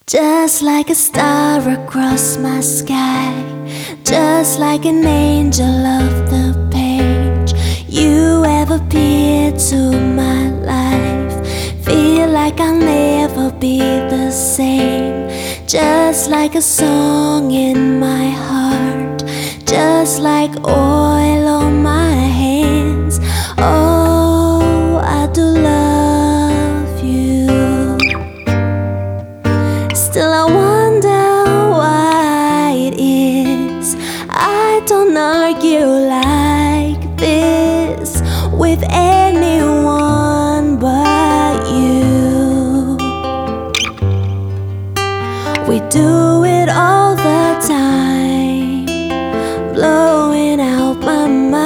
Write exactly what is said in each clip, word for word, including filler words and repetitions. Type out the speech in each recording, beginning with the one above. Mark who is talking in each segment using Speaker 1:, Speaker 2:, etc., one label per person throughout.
Speaker 1: Just like a star across my sky, just like an angel off the page, you have appeared to my life. Feel like I'll never be the same. Just like a song in my heart, just like oil on my hands. Oh, I do love you. Still I wonder why it is I don't argue like this with anyone but you. We do it all the time, blowing out my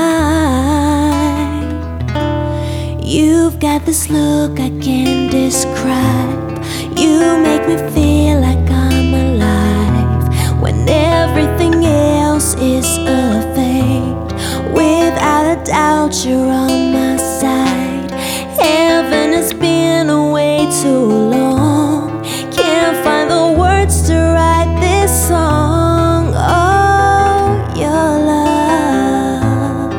Speaker 1: mind. You've got this look I can't describe. You make me feel like I'm alive when everything else is a fade. Without a doubt you're on my side. Heaven has been away too long. Can't find the words to write this song. Oh, your love.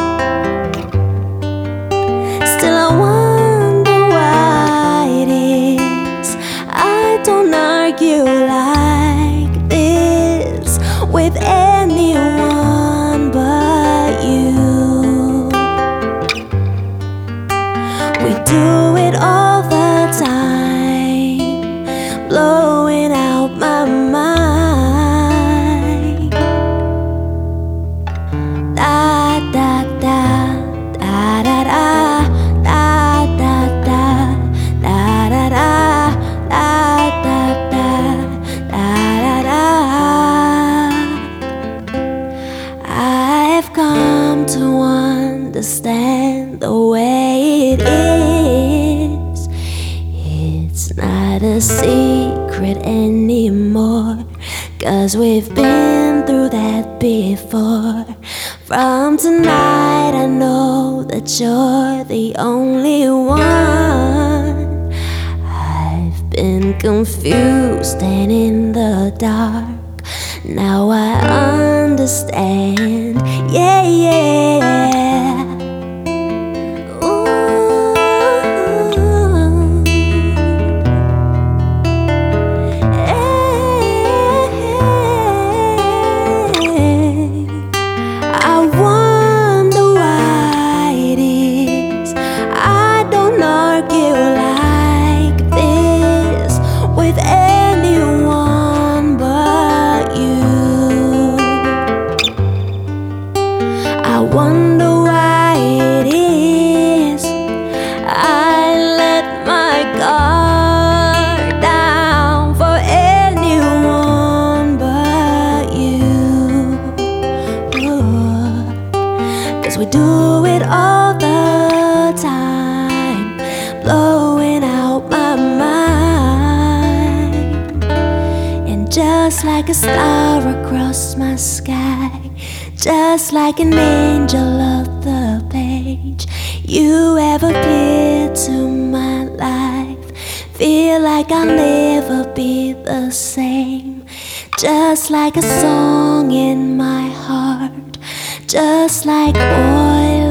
Speaker 1: Still I wonder why it is I don't argue like this with anyone but you. We do it all the time, blowing out my mind. Da da da da da da da da da da da da da da da da da. I've come to understand the way it is. It's not a secret anymore, 'cause we've been through that before. From tonight I know that you're the only one. I've been confused and in the dark. Now I understand. Yeah, yeah. Ooh. Hey. I wonder why it is I don't argue like this with anyone but you. I wonder why it is I let my guard down for anyone but you. Ooh. 'Cause we do it all the time, blowing out my mind. And just like a star across my sky, just like an angel off the page, you have appeared to my life. Feel like I'll never be the same. Just like a song in my heart, just like oil